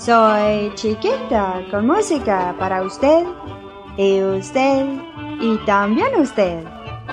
Soy Chiquita con música para usted y también usted.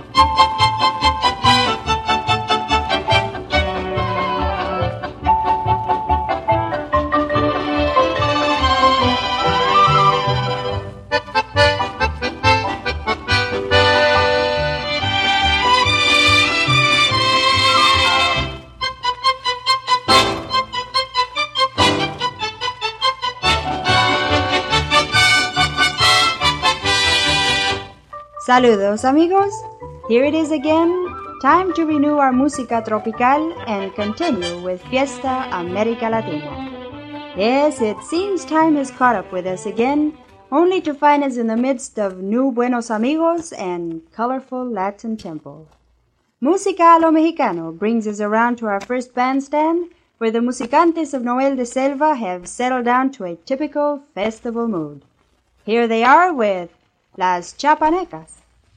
Saludos amigos, here it is again, time to renew our música tropical and continue with Fiesta America Latina. Yes, it seems time has caught up with us again, only to find us in the midst of new buenos amigos and colorful Latin tempo. Música a lo Mexicano brings us around to our first bandstand, where the musicantes of Noel de Selva have settled down to a typical festival mood. Here they are with Las Chapanecas.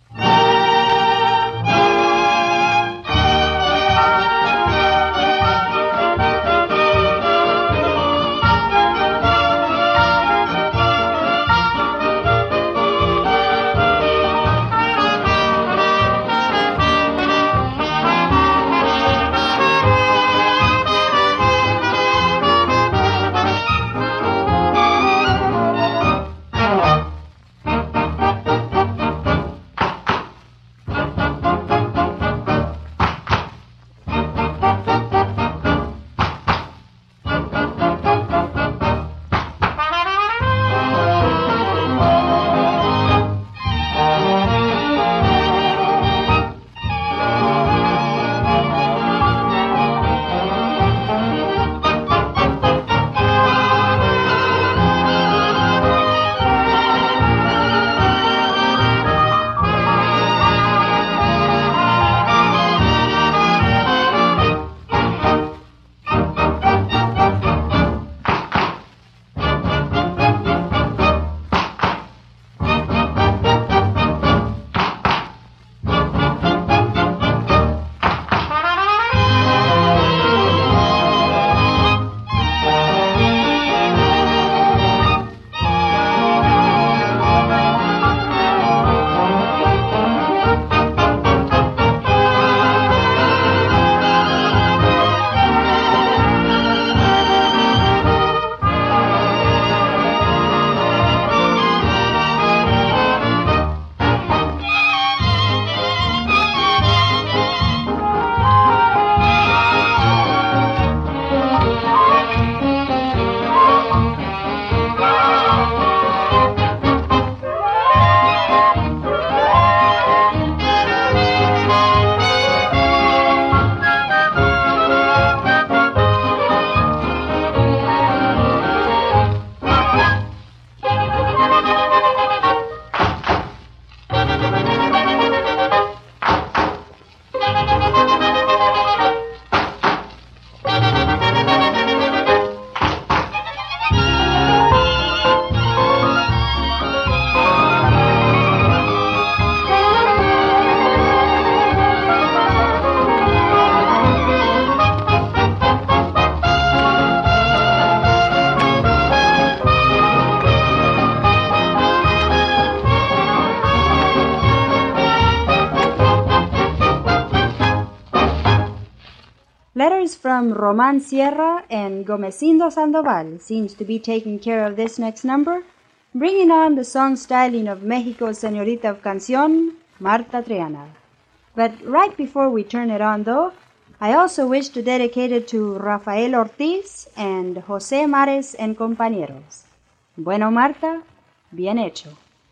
Letters from Román Sierra and Gomesindo Sandoval seems to be taking care of this next number, bringing on the song styling of Mexico's Señorita of Canción, Marta Triana. But right before we turn it on though, I also wish to dedicate it to Rafael Ortiz and José Mares and compañeros. Bueno Marta, bien hecho.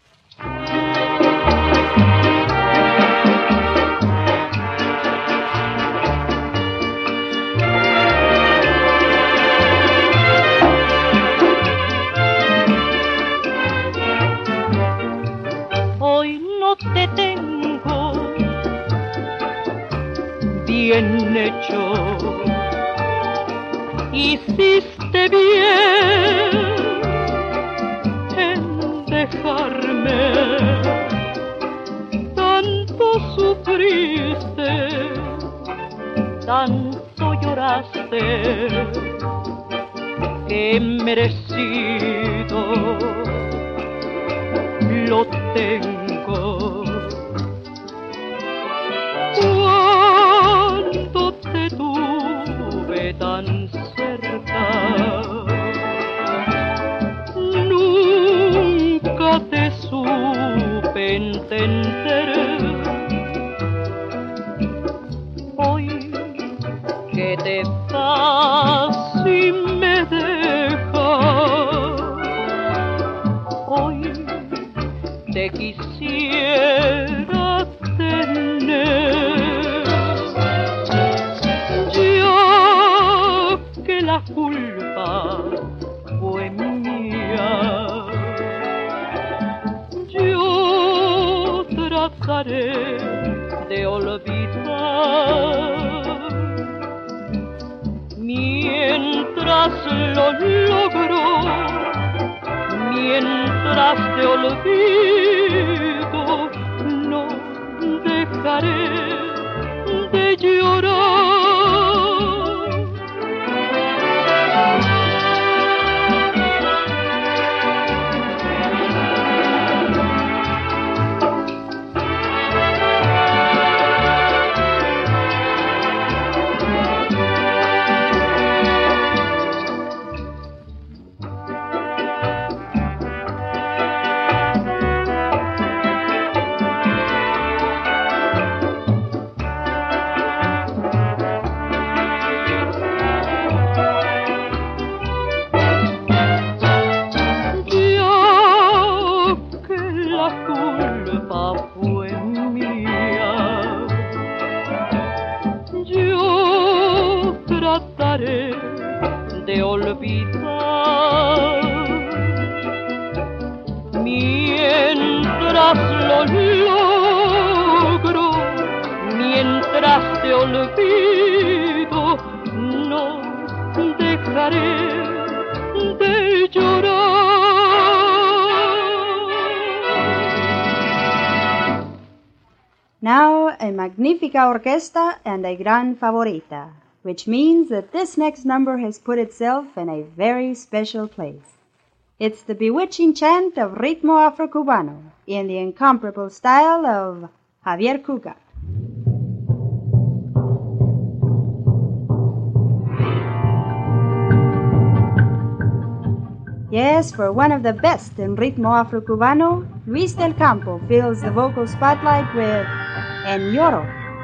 Te tengo bien hecho, hiciste bien en dejarme, tanto sufriste, tanto lloraste, que he merecido lo tengo. Cuando te tuve tan cerca, nunca te supe entender. Hoy que te vas y me dejas, hoy te quisiera tener. Ya que la culpa fue mía, yo trataré de olvidar. Mientras lo logro, mientras te olvido, no dejaré de llorar. De olvidar, mientras lo logro, mientras te olvido, no dejaré de llorar. Now a magnifica orquesta and a gran favorita, which means that this next number has put itself in a very special place. It's the bewitching chant of Ritmo Afro-Cubano in the incomparable style of Javier Cugat. Yes, for one of the best in Ritmo Afro-Cubano, Luis del Campo fills the vocal spotlight with En Lloro.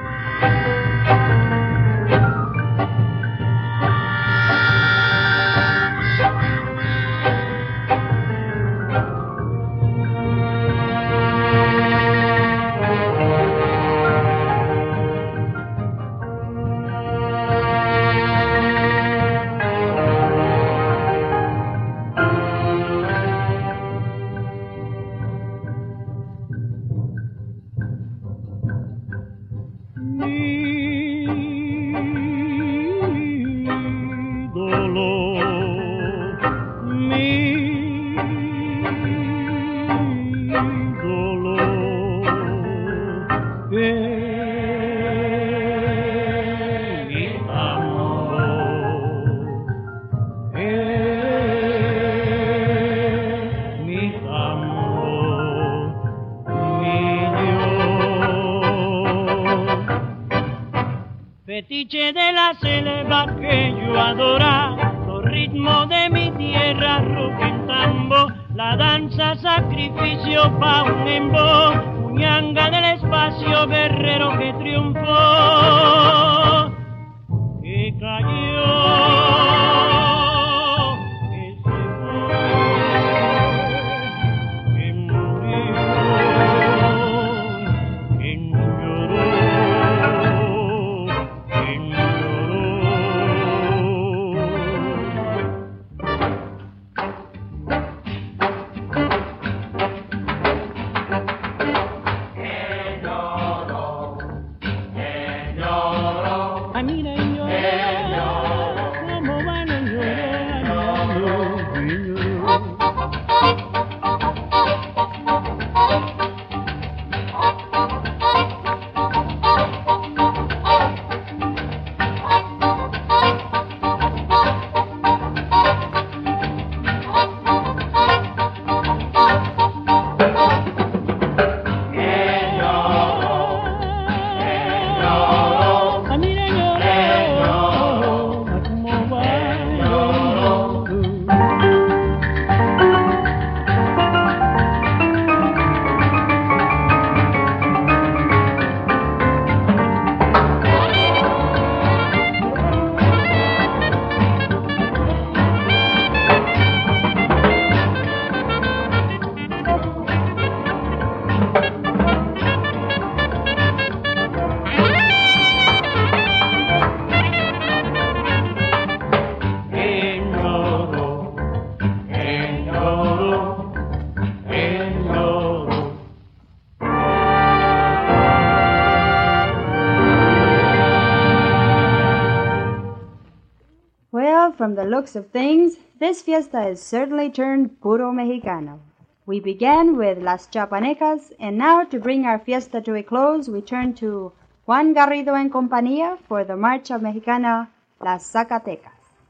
Fetiche de la selva que yo adora, los ritmos de mi tierra, rock en tambo, la danza sacrificio pa' un embo, muñanga del espacio, guerrero que triunfó, que cayó. Como from the looks of things, this fiesta is certainly turned puro Mexicano. We began with Las Chapanecas, and now to bring our fiesta to a close, we turn to Juan Garrido and Compañía for the Marcha Mexicana, Las Zacatecas.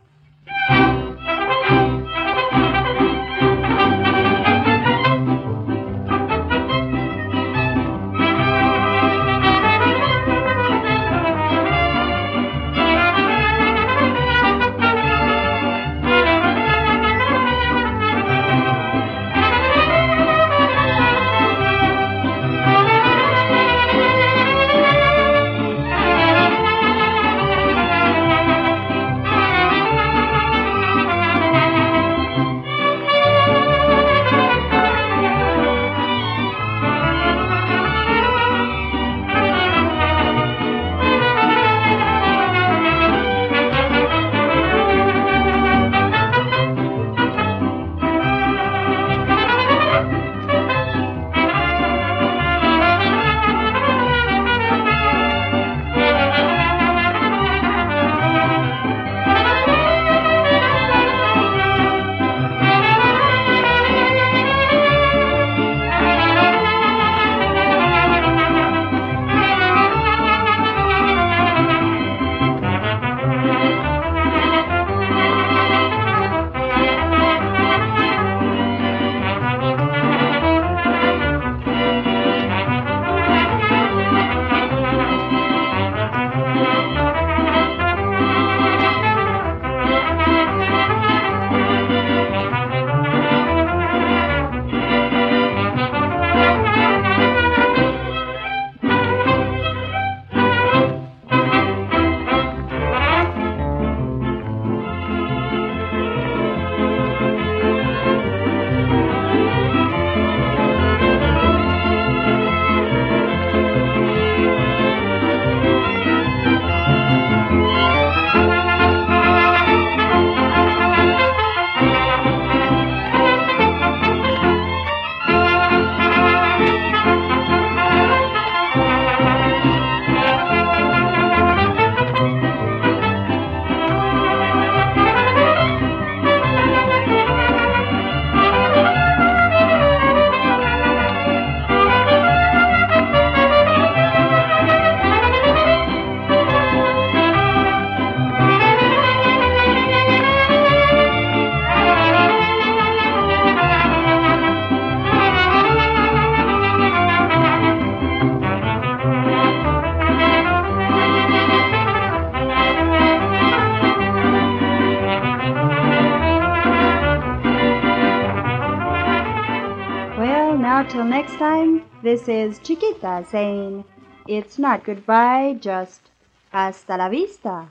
Till next time, this is Chiquita saying, it's not goodbye, just hasta la vista.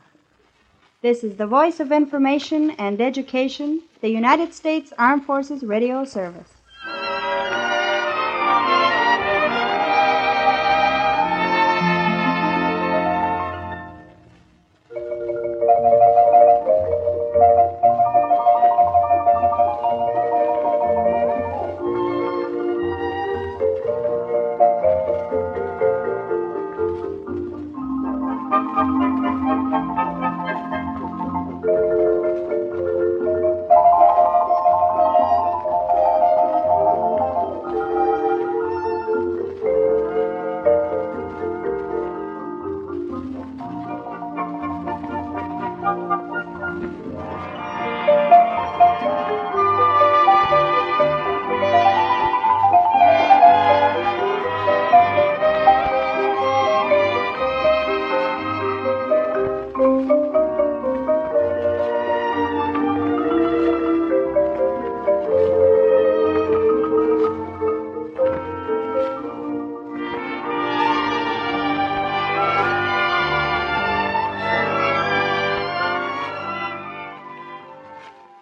This is the Voice of Information and Education, the United States Armed Forces Radio Service.